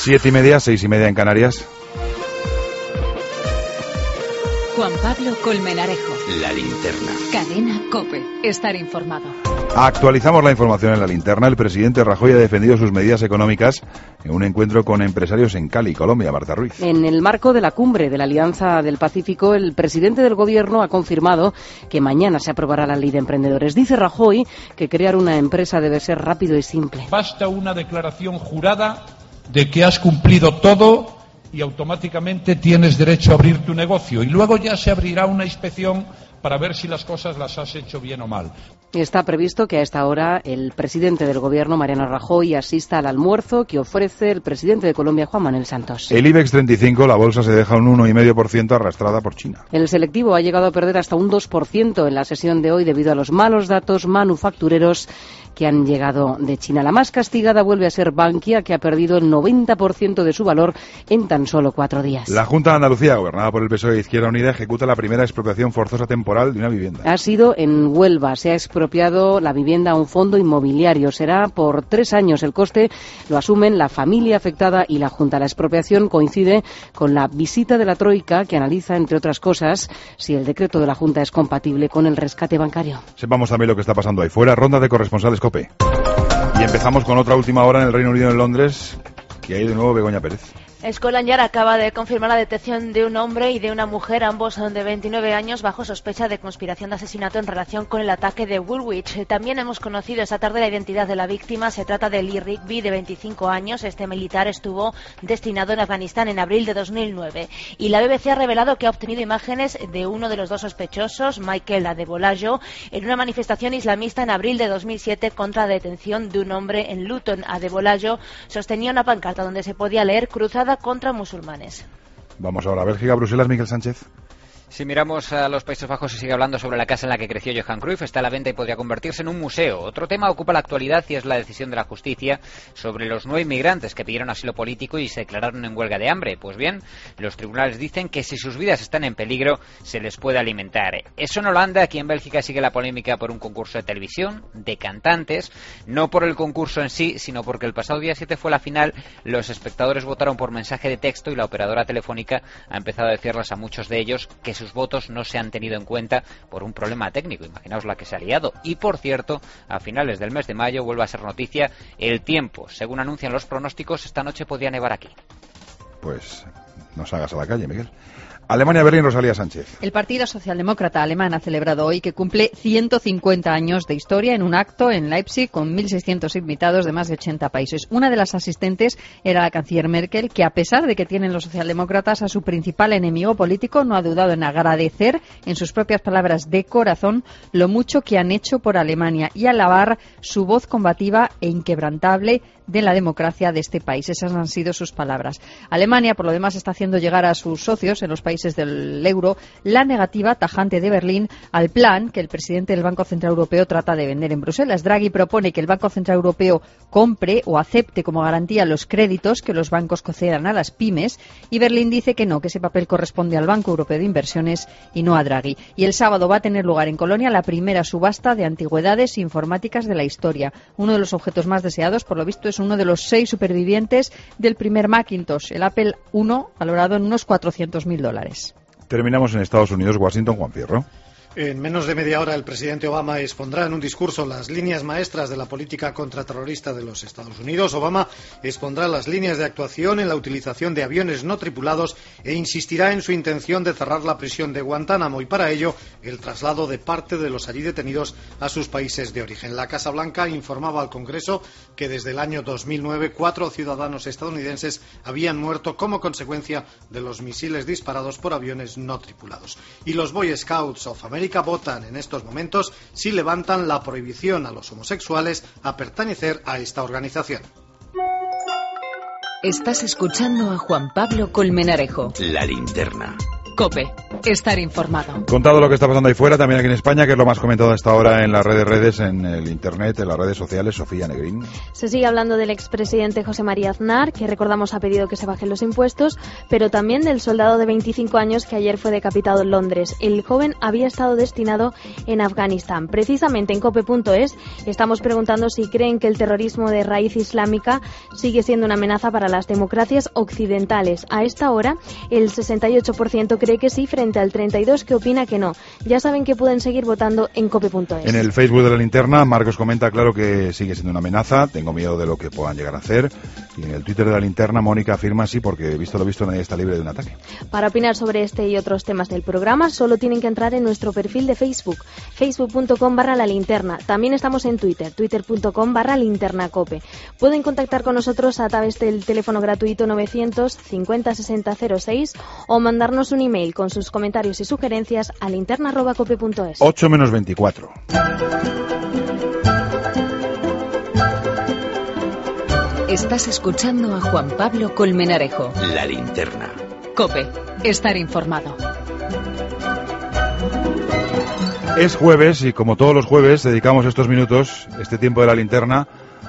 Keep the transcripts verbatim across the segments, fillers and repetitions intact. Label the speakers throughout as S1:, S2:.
S1: Siete y media, seis y media en Canarias.
S2: Juan Pablo Colmenarejo.
S3: La Linterna.
S2: Cadena COPE. Estar informado.
S1: Actualizamos la información en La Linterna. El presidente Rajoy ha defendido sus medidas económicas en un encuentro con empresarios en Cali, Colombia. Marta Ruiz.
S4: En el marco de la cumbre de la Alianza del Pacífico, el presidente del Gobierno ha confirmado que mañana se aprobará la ley de emprendedores. Dice Rajoy que crear una empresa debe ser rápido y simple.
S5: Basta una declaración jurada de que has cumplido todo y automáticamente tienes derecho a abrir tu negocio. Y luego ya se abrirá una inspección para ver si las cosas las has hecho bien o mal.
S4: Está previsto que a esta hora el presidente del Gobierno, Mariano Rajoy, asista al almuerzo que ofrece el presidente de Colombia, Juan Manuel Santos.
S1: El IBEX treinta y cinco, la bolsa se deja un uno coma cinco por ciento arrastrada por China.
S4: El selectivo ha llegado a perder hasta un dos por ciento en la sesión de hoy debido a los malos datos manufactureros que han llegado de China. La más castigada vuelve a ser Bankia, que ha perdido el noventa por ciento de su valor en tan solo cuatro días.
S1: La Junta de Andalucía, gobernada por el P S O E e Izquierda Unida, ejecuta la primera expropiación forzosa temporal de una vivienda.
S4: Ha sido en Huelva. Se ha expropiado la vivienda a un fondo inmobiliario. Será por tres años. El coste lo asumen la familia afectada y la Junta. La expropiación coincide con la visita de la Troika, que analiza, entre otras cosas, si el decreto de la Junta es compatible con el rescate bancario.
S1: Sepamos también lo que está pasando ahí fuera. Ronda de corresponsales COPE. Y empezamos con otra última hora en el Reino Unido, en Londres, que hay de nuevo Begoña Pérez.
S6: Scotland Yard acaba de confirmar la detención de un hombre y de una mujer, ambos son de veintinueve años, bajo sospecha de conspiración de asesinato en relación con el ataque de Woolwich. También hemos conocido esta tarde la identidad de la víctima. Se trata de Lee Rigby, de veinticinco años. Este militar estuvo destinado en Afganistán en abril de dos mil nueve. Y la B B C ha revelado que ha obtenido imágenes de uno de los dos sospechosos, Michael Adebolajo, en una manifestación islamista en abril de dos mil siete contra la detención de un hombre en Luton. Adebolajo sostenía una pancarta donde se podía leer "cruzada contra musulmanes".
S1: Vamos ahora a Bélgica, Bruselas, Miguel Sánchez.
S3: Si miramos a los Países Bajos, se sigue hablando sobre la casa en la que creció Johan Cruyff. Está a la venta y podría convertirse en un museo. Otro tema ocupa la actualidad y es la decisión de la justicia sobre los nueve inmigrantes que pidieron asilo político y se declararon en huelga de hambre. Pues bien, los tribunales dicen que si sus vidas están en peligro, se les puede alimentar. Eso en Holanda. Aquí en Bélgica sigue la polémica por un concurso de televisión de cantantes. No por el concurso en sí, sino porque el pasado día siete fue la final. Los espectadores votaron por mensaje de texto y la operadora telefónica ha empezado a decirles a muchos de ellos que sus votos no se han tenido en cuenta por un problema técnico. Imaginaos la que se ha liado. Y por cierto, a finales del mes de mayo vuelve a ser noticia el tiempo. Según anuncian los pronósticos, esta noche podría nevar aquí.
S1: Pues no salgas a la calle, Miguel. Alemania, Berlín, Rosalía Sánchez.
S7: El Partido Socialdemócrata Alemán ha celebrado hoy que cumple ciento cincuenta años de historia en un acto en Leipzig con mil seiscientos invitados de más de ochenta países. Una de las asistentes era la canciller Merkel, que a pesar de que tienen los socialdemócratas a su principal enemigo político, no ha dudado en agradecer, en sus propias palabras de corazón, lo mucho que han hecho por Alemania y alabar su voz combativa e inquebrantable de la democracia de este país. Esas han sido sus palabras. Alemania, por lo demás, está haciendo llegar a sus socios en los países del euro la negativa tajante de Berlín al plan que el presidente del Banco Central Europeo trata de vender en Bruselas. Draghi propone que el Banco Central Europeo compre o acepte como garantía los créditos que los bancos concedan a las pymes, y Berlín dice que no, que ese papel corresponde al Banco Europeo de Inversiones y no a Draghi. Y el sábado va a tener lugar en Colonia la primera subasta de antigüedades informáticas de la historia. Uno de los objetos más deseados, por lo visto, es uno de los seis supervivientes del primer Macintosh, el Apple uno, valorado en unos cuatrocientos mil dólares.
S1: Terminamos en Estados Unidos, Washington, Juan Fierro.
S8: En menos de media hora el presidente Obama expondrá en un discurso las líneas maestras de la política contraterrorista de los Estados Unidos. Obama expondrá las líneas de actuación en la utilización de aviones no tripulados e insistirá en su intención de cerrar la prisión de Guantánamo y para ello el traslado de parte de los allí detenidos a sus países de origen. La Casa Blanca informaba al Congreso que desde el año dos mil nueve cuatro ciudadanos estadounidenses habían muerto como consecuencia de los misiles disparados por aviones no tripulados. Y los Boy Scouts of America votan en estos momentos si levantan la prohibición a los homosexuales a pertenecer a esta organización.
S2: Estás escuchando a Juan Pablo Colmenarejo.
S3: La Linterna.
S2: COPE. Estar informado.
S1: Contado lo que está pasando ahí fuera, también aquí en España, que es lo más comentado hasta ahora en las redes, redes, en el internet, en las redes sociales. Sofía Negrín.
S9: Se sigue hablando del expresidente José María Aznar, que recordamos ha pedido que se bajen los impuestos, pero también del soldado de veinticinco años que ayer fue decapitado en Londres. El joven había estado destinado en Afganistán. Precisamente en cope punto es estamos preguntando si creen que el terrorismo de raíz islámica sigue siendo una amenaza para las democracias occidentales. A esta hora, el sesenta y ocho por ciento cree que sí, frente al treinta y dos por ciento que opina que no. Ya saben que pueden seguir votando en cope punto es.
S1: En el Facebook de la Linterna, Marcos comenta, claro, que sigue siendo una amenaza, tengo miedo de lo que puedan llegar a hacer. Y en el Twitter de la Linterna, Mónica afirma sí, porque visto lo visto nadie está libre de un ataque.
S9: Para opinar sobre este y otros temas del programa, solo tienen que entrar en nuestro perfil de Facebook, facebook punto com barra la linterna. También estamos en Twitter, twitter punto com barra linternacope. Pueden contactar con nosotros a través del teléfono gratuito novecientos cincuenta sesenta cero seis o mandarnos un email con sus comentarios y sugerencias a linterna arroba cope punto es.
S1: ocho menos veinticuatro.
S2: Estás escuchando a Juan Pablo Colmenarejo.
S10: La Linterna.
S2: COPE. Estar informado.
S1: Es jueves y como todos los jueves dedicamos estos minutos, este tiempo de la Linterna,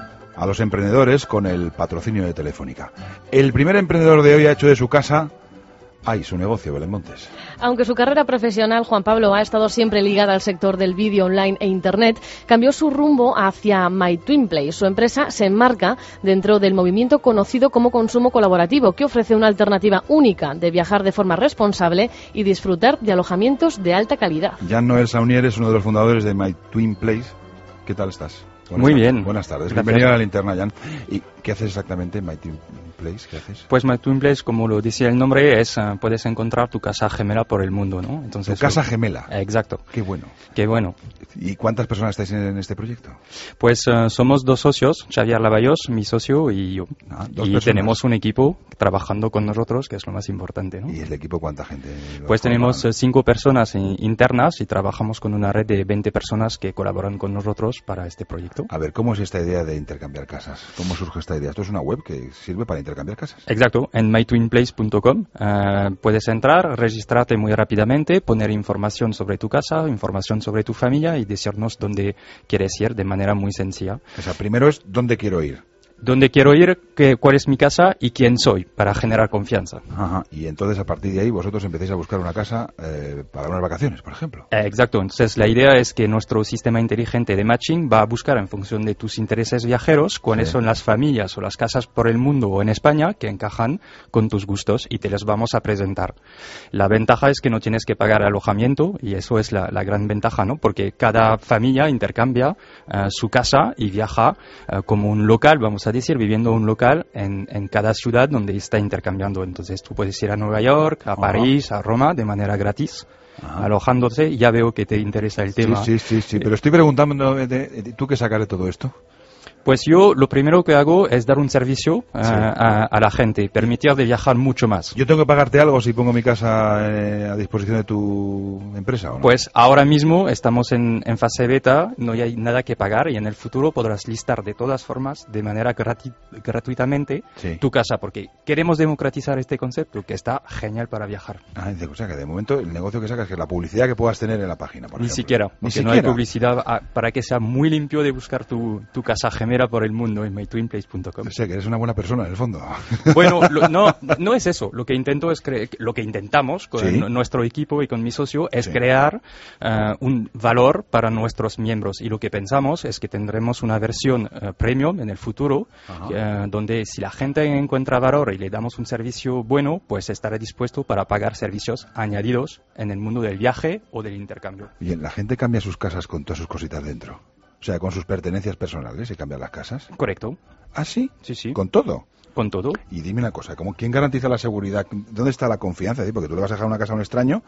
S1: a los emprendedores con el patrocinio de Telefónica. El primer emprendedor de hoy ha hecho de su casa... ¡ay, su negocio, Belén Montes!
S11: Aunque su carrera profesional, Juan Pablo, ha estado siempre ligada al sector del vídeo online e Internet, cambió su rumbo hacia MyTwinPlace. Su empresa se enmarca dentro del movimiento conocido como consumo colaborativo, que ofrece una alternativa única de viajar de forma responsable y disfrutar de alojamientos de alta calidad.
S1: Jan Noel Saunier es uno de los fundadores de MyTwinPlace. ¿Qué tal estás?
S12: Buenas Muy tardes. bien.
S1: Buenas tardes.
S12: Gracias.
S1: Bienvenido a la Linterna, Jan. ¿Y qué haces exactamente en MyTwinPlace? ¿Qué haces?
S12: Pues MyTwinPlace, como lo decía el nombre, es uh, puedes encontrar tu casa gemela por el mundo, ¿no?
S1: Entonces, ¿tu casa lo... gemela?
S12: Exacto.
S1: Qué bueno.
S12: Qué bueno.
S1: ¿Y cuántas personas estáis en este proyecto?
S12: Pues uh, somos dos socios, Xavier Lavallos, mi socio, y yo. Ah, dos y personas. Tenemos un equipo trabajando con nosotros, que es lo más importante, ¿no?
S1: ¿Y el equipo cuánta gente?
S12: Pues tenemos uh, cinco personas internas y trabajamos con una red de veinte personas que colaboran con nosotros para este proyecto.
S1: A ver, ¿cómo es esta idea de intercambiar casas? ¿Cómo surge esta idea? Esto es una web que sirve para intercambiar casas.
S12: Exacto, en my twin place punto com uh, puedes entrar, registrarte muy rápidamente, poner información sobre tu casa, información sobre tu familia y decirnos dónde quieres ir de manera muy sencilla.
S1: O sea, primero es dónde quiero ir.
S12: Dónde quiero ir, qué, cuál es mi casa y quién soy, para generar confianza.
S1: Ajá. Y entonces a partir de ahí vosotros empecéis a buscar una casa eh, para unas vacaciones, por ejemplo.
S12: Eh, exacto. Entonces la idea es que nuestro sistema inteligente de matching va a buscar en función de tus intereses viajeros cuáles sí. son las familias o las casas por el mundo o en España que encajan con tus gustos y te las vamos a presentar. La ventaja es que no tienes que pagar alojamiento y eso es la, la gran ventaja, ¿no? Porque cada familia intercambia uh, su casa y viaja uh, como un local, vamos a decir, viviendo un local en, en cada ciudad donde está intercambiando. Entonces tú puedes ir a Nueva York, a París, a Roma de manera gratis, Ajá. alojándose. Ya veo que te interesa el tema.
S1: Sí, sí, sí, sí. Pero estoy preguntando, de, de, de, ¿tú qué sacas de todo esto?
S12: Pues yo lo primero que hago es dar un servicio uh, sí. a, a la gente, permitir de viajar mucho más.
S1: ¿Yo tengo que pagarte algo si pongo mi casa eh, a disposición de tu empresa o no?
S12: Pues ahora mismo estamos en, en fase beta, no hay nada que pagar y en el futuro podrás listar de todas formas, de manera gratu- gratuitamente, sí. tu casa, porque queremos democratizar este concepto que está genial para viajar.
S1: Ah, o sea que de momento el negocio que sacas es que la publicidad que puedas tener en la página, por
S12: Ni
S1: ejemplo.
S12: siquiera,
S1: Ni
S12: porque
S1: siquiera.
S12: no hay publicidad a, para que sea muy limpio de buscar tu, tu casa gemela por el mundo en my twin place punto com.
S1: O sea, que eres una buena persona en el fondo.
S12: Bueno, lo, no, no es eso. Lo que intento es cre- lo que intentamos con ¿Sí? nuestro equipo y con mi socio es sí. crear uh, un valor para nuestros miembros y lo que pensamos es que tendremos una versión uh, premium en el futuro uh, donde si la gente encuentra valor y le damos un servicio bueno, pues estará dispuesto para pagar servicios añadidos en el mundo del viaje o del intercambio.
S1: Bien, la gente cambia sus casas con todas sus cositas dentro. O sea, con sus pertenencias personales y cambiar las casas.
S12: Correcto.
S1: ¿Ah, sí?
S12: Sí, sí.
S1: ¿Con todo?
S12: Con todo.
S1: Y dime una cosa, ¿cómo, ¿quién garantiza la seguridad? ¿Dónde está la confianza? Porque tú le vas a dejar una casa a un extraño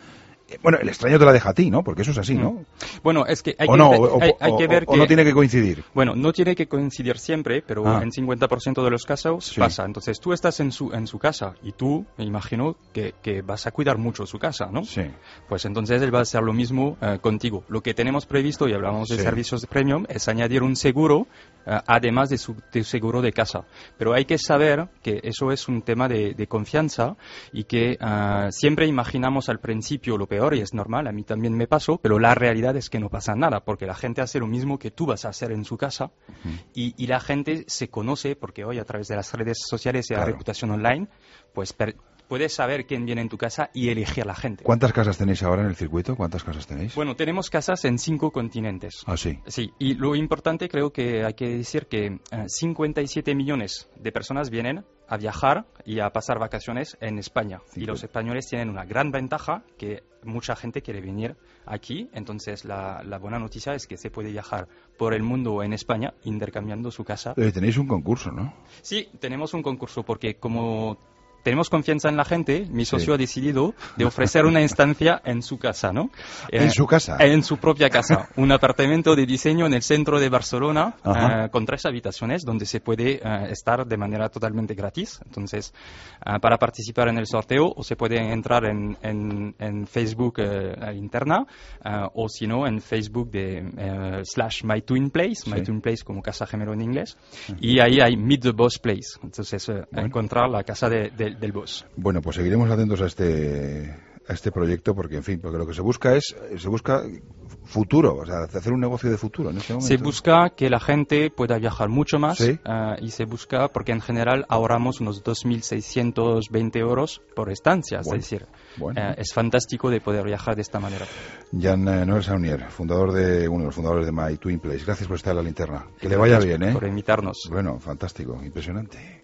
S1: Bueno, el extraño te la deja a ti, ¿no? Porque eso es así, ¿no?
S12: Mm. Bueno, es que hay,
S1: o
S12: que,
S1: no,
S12: ver,
S1: o,
S12: hay, hay
S1: o,
S12: que ver
S1: o,
S12: que...
S1: o no tiene que coincidir.
S12: Bueno, no tiene que coincidir siempre, pero
S1: ah.
S12: en cincuenta por ciento de los casos sí. pasa. Entonces, tú estás en su, en su casa y tú, me imagino, que, que vas a cuidar mucho su casa, ¿no?
S1: Sí.
S12: Pues entonces él va a hacer lo mismo uh, contigo. Lo que tenemos previsto, y hablamos de sí. servicios de premium, es añadir un seguro, uh, además de su de seguro de casa. Pero hay que saber que eso es un tema de, de confianza y que uh, siempre imaginamos al principio lo peor, y es normal, a mí también me pasó, pero la realidad es que no pasa nada, porque la gente hace lo mismo que tú vas a hacer en su casa, uh-huh. y, y la gente se conoce, porque hoy a través de las redes sociales y claro. la reputación online, pues per- puedes saber quién viene en tu casa y elegir a la gente.
S1: ¿Cuántas casas tenéis ahora en el circuito? ¿Cuántas casas tenéis?
S12: Bueno, tenemos casas en cinco continentes.
S1: Ah, sí.
S12: Sí, y lo importante creo que hay que decir que eh, cincuenta y siete millones de personas vienen a viajar y a pasar vacaciones en España. Sí, y los españoles tienen una gran ventaja, que mucha gente quiere venir aquí. Entonces, la, la buena noticia es que se puede viajar por el mundo en España intercambiando su casa.
S1: Pero tenéis un concurso, ¿no?
S12: Sí, tenemos un concurso porque como... tenemos confianza en la gente, mi socio sí. ha decidido de ofrecer una instancia en su casa, ¿no?
S1: ¿En eh, su casa?
S12: En su propia casa. Un apartamento de diseño en el centro de Barcelona, uh, con tres habitaciones, donde se puede uh, estar de manera totalmente gratis. Entonces, uh, para participar en el sorteo, o se puede entrar en, en, en Facebook uh, interna, uh, o si no, en Facebook de uh, slash My Twin Place, sí. My Twin Place como casa gemelo en inglés, uh-huh. y ahí hay Meet the Boss Place. Entonces, uh, bueno. encontrar la casa de, de del boss.
S1: Bueno, pues seguiremos atentos a este a este proyecto, porque en fin, porque lo que se busca es se busca futuro, o sea, hacer un negocio de futuro en este momento.
S12: Se busca que la gente pueda viajar mucho más,
S1: ¿sí?
S12: uh, y se busca porque en general ahorramos unos dos mil seiscientos veinte euros por estancia, bueno, es decir, bueno. uh, es fantástico de poder viajar de esta manera.
S1: Jan uh, Noel Saunier, fundador de uno de los fundadores de My Twin Place. Gracias por estar en la linterna. Que le vaya bien, ¿eh?
S12: Por invitarnos.
S1: Bueno, fantástico, impresionante.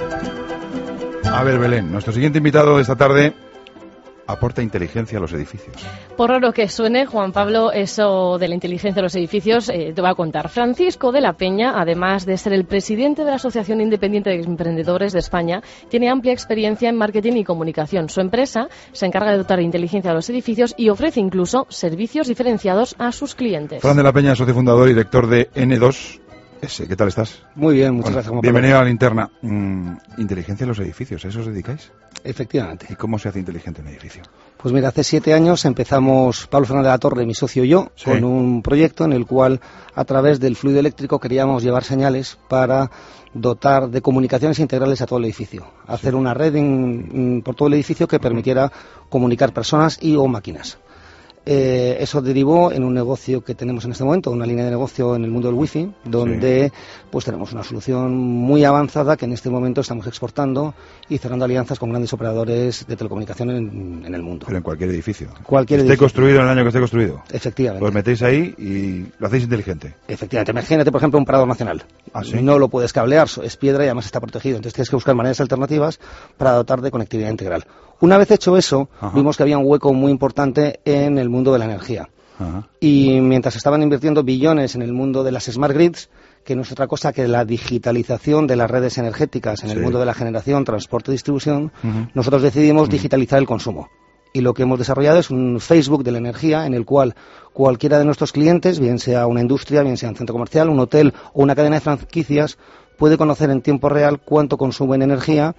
S1: A ver, Belén, nuestro siguiente invitado de esta tarde aporta inteligencia a los edificios.
S11: Por raro que suene, Juan Pablo, eso de la inteligencia a los edificios, eh, te voy a contar. Francisco de la Peña, además de ser el presidente de la Asociación Independiente de Emprendedores de España, tiene amplia experiencia en marketing y comunicación. Su empresa se encarga de dotar de inteligencia a los edificios y ofrece incluso servicios diferenciados a sus clientes.
S1: Fran de la Peña, socio fundador y director de N dos S. ¿Qué tal estás?
S10: Muy bien, muchas
S1: bueno,
S10: gracias. Juan
S1: bienvenido a la linterna. Mm, inteligencia en los edificios, ¿a eso os dedicáis?
S10: Efectivamente.
S1: ¿Y cómo se hace inteligente un edificio?
S10: Pues mira, hace siete años empezamos, Pablo Fernández de la Torre, mi socio y yo, sí. con un proyecto en el cual, a través del fluido eléctrico, queríamos llevar señales para dotar de comunicaciones integrales a todo el edificio. Hacer sí. una red en, por todo el edificio que permitiera comunicar personas y o máquinas. Eh, eso derivó en un negocio que tenemos en este momento, una línea de negocio en el mundo del wifi, donde sí. pues tenemos una solución muy avanzada que en este momento estamos exportando y cerrando alianzas con grandes operadores de telecomunicación en, en el mundo.
S1: Pero en cualquier edificio.
S10: Cualquier
S1: esté
S10: edificio.
S1: construido en el año que esté construido.
S10: Efectivamente.
S1: Los metéis ahí y lo hacéis inteligente.
S10: Efectivamente. Imagínate, por ejemplo, un parador nacional.
S1: ¿Ah, sí?
S10: No lo puedes cablear, es piedra y además está protegido. Entonces tienes que buscar maneras alternativas para dotar de conectividad integral. Una vez hecho eso, Ajá. vimos que había un hueco muy importante en el mundo de la energía. Ajá. Y mientras estaban invirtiendo billones en el mundo de las smart grids, que no es otra cosa que la digitalización de las redes energéticas en sí. el mundo de la generación, transporte y distribución, uh-huh. nosotros decidimos uh-huh. digitalizar el consumo. Y lo que hemos desarrollado es un Facebook de la energía en el cual cualquiera de nuestros clientes, bien sea una industria, bien sea un centro comercial, un hotel o una cadena de franquicias, puede conocer en tiempo real cuánto consumen energía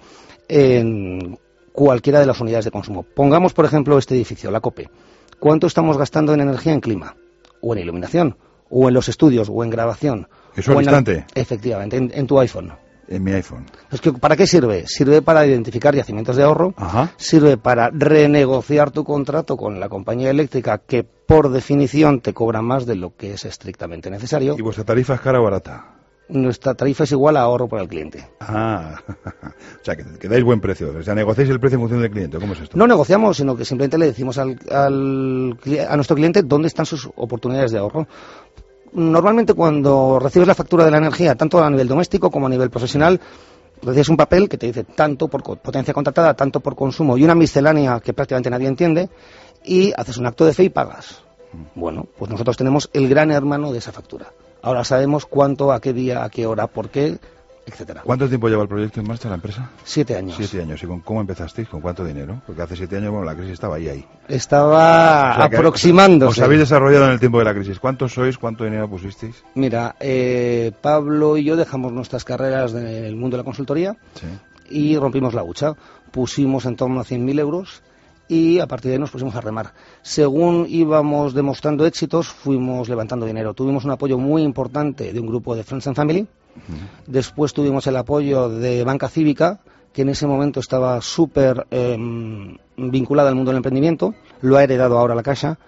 S10: en cualquiera de las unidades de consumo. Pongamos, por ejemplo, este edificio, la COPE. ¿Cuánto estamos gastando en energía en clima? ¿O en iluminación? ¿O en los estudios? ¿O en grabación?
S1: ¿Eso al instante?
S10: El... Efectivamente, en, en tu iPhone.
S1: En mi iPhone.
S10: Es que, ¿para qué sirve? Sirve para identificar yacimientos de ahorro,
S1: Ajá.
S10: sirve para renegociar tu contrato con la compañía eléctrica que, por definición, te cobra más de lo que es estrictamente necesario.
S1: ¿Y vuestra tarifa es cara o barata?
S10: Nuestra tarifa es igual a ahorro para el cliente.
S1: Ah, o sea, que, que dais buen precio. O sea, negociáis el precio en función del cliente. ¿Cómo es esto?
S10: No negociamos, sino que simplemente le decimos al, al, a nuestro cliente dónde están sus oportunidades de ahorro. Normalmente cuando recibes la factura de la energía, tanto a nivel doméstico como a nivel profesional, recibes un papel que te dice tanto por potencia contratada, tanto por consumo y una miscelánea que prácticamente nadie entiende, y haces un acto de fe y pagas. Bueno, pues nosotros tenemos el gran hermano de esa factura. Ahora sabemos cuánto, a qué día, a qué hora, por qué etcétera.
S1: ¿Cuánto tiempo lleva el proyecto en marcha la empresa?
S10: Siete años.
S1: Siete años. ¿Y con cómo empezasteis? ¿Con cuánto dinero? Porque hace siete años, bueno, la crisis estaba ahí, ahí.
S10: Estaba o sea, aproximándose.
S1: Os habéis desarrollado en el tiempo de la crisis. ¿Cuántos sois? ¿Cuánto dinero pusisteis?
S10: Mira, eh, Pablo y yo dejamos nuestras carreras del mundo de la consultoría sí. y rompimos la hucha. Pusimos en torno a cien mil euros y a partir de ahí nos pusimos a remar. Según íbamos demostrando éxitos, fuimos levantando dinero. Tuvimos un apoyo muy importante de un grupo de Friends and Family. Uh-huh. Después tuvimos el apoyo de Banca Cívica, que en ese momento estaba súper eh, vinculada al mundo del emprendimiento. Lo ha heredado ahora la Caixa.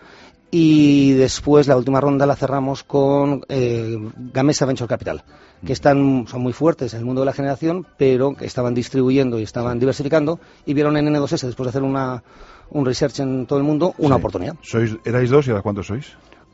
S10: Y después la última ronda la cerramos con eh, Gamesa Venture Capital, que están, son muy fuertes en el mundo de la generación, pero que estaban distribuyendo y estaban diversificando y vieron en N dos S, después de hacer una, un research en todo el mundo, una sí. oportunidad.
S1: ¿Sois, ¿Erais dos y ahora cuántos sois?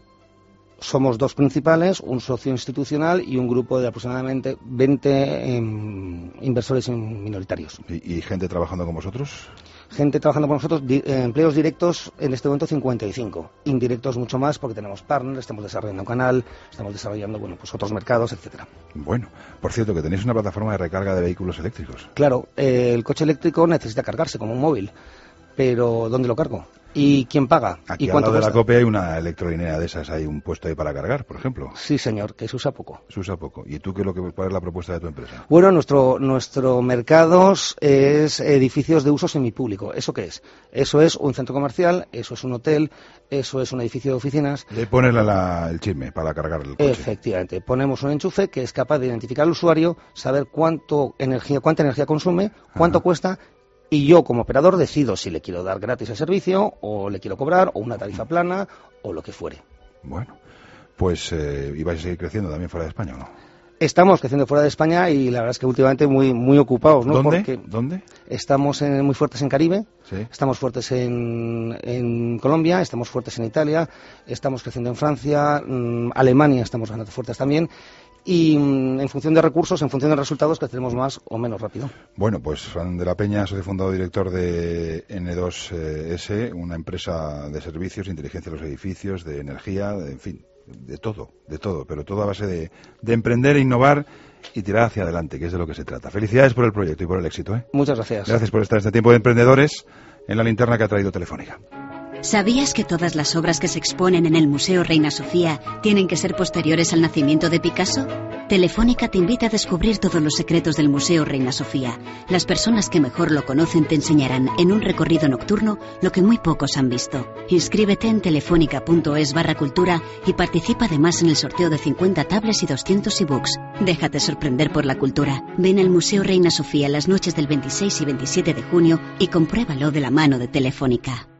S10: Somos dos principales, un socio institucional y un grupo de aproximadamente veinte eh, inversores minoritarios.
S1: ¿Y, ¿Y gente trabajando con vosotros?
S10: Gente trabajando con nosotros, di, eh, empleos directos en este momento cincuenta y cinco, indirectos mucho más porque tenemos partners, estamos desarrollando un canal, estamos desarrollando bueno pues otros mercados, etcétera.
S1: Bueno, por cierto, que tenéis una plataforma de recarga de vehículos eléctricos.
S10: Claro, eh, el coche eléctrico necesita cargarse como un móvil, pero ¿dónde lo cargo? ¿Y quién paga?
S1: Aquí
S10: ¿Y cuánto
S1: al lado de
S10: cuesta?
S1: la COPE hay una electrolinea de esas, hay un puesto ahí para cargar, por ejemplo.
S10: Sí, señor, que se usa poco.
S1: Se usa poco. ¿Y tú qué es lo que cuál es la propuesta de tu empresa?
S10: Bueno, nuestro nuestro mercado es edificios de uso semipúblico. ¿Eso qué es? Eso es un centro comercial, eso es un hotel, eso es un edificio de oficinas.
S1: Le pones la, la, el chisme para cargar el coche.
S10: Efectivamente. Ponemos un enchufe que es capaz de identificar al usuario, saber cuánto energía, cuánta energía consume, cuánto Ajá. cuesta. Y yo, como operador, decido si le quiero dar gratis el servicio, o le quiero cobrar, o una tarifa plana, o lo que fuere.
S1: Bueno, pues eh, ¿y vais a seguir creciendo también fuera de España o no?
S10: Estamos creciendo fuera de España y la verdad es que últimamente muy muy ocupados, ¿no?
S1: ¿Dónde?
S10: Porque
S1: ¿Dónde?
S10: Estamos en, muy fuertes en Caribe,
S1: ¿Sí?
S10: estamos fuertes en, en Colombia, estamos fuertes en Italia, estamos creciendo en Francia, mmm, Alemania estamos bastante fuertes también. Y mmm, en función de recursos, en función de resultados, creceremos más o menos rápido.
S1: Bueno, pues Fran de la Peña, socio fundador y director de N dos S, una empresa de servicios, inteligencia de los edificios, de energía, de, en fin, de todo, de todo, pero todo a base de, de emprender, innovar y tirar hacia adelante, que es de lo que se trata. Felicidades por el proyecto y por el éxito, ¿eh?
S10: Muchas gracias.
S1: Gracias por estar este tiempo de emprendedores en la linterna que ha traído Telefónica.
S13: ¿Sabías que todas las obras que se exponen en el Museo Reina Sofía tienen que ser posteriores al nacimiento de Picasso? Telefónica te invita a descubrir todos los secretos del Museo Reina Sofía. Las personas que mejor lo conocen te enseñarán en un recorrido nocturno lo que muy pocos han visto. Inscríbete en telefónica.es barra cultura y participa además en el sorteo de cincuenta tablets y doscientos ebooks. Déjate sorprender por la cultura. Ven al Museo Reina Sofía las noches del veintiséis y veintisiete de junio y compruébalo de la mano de Telefónica.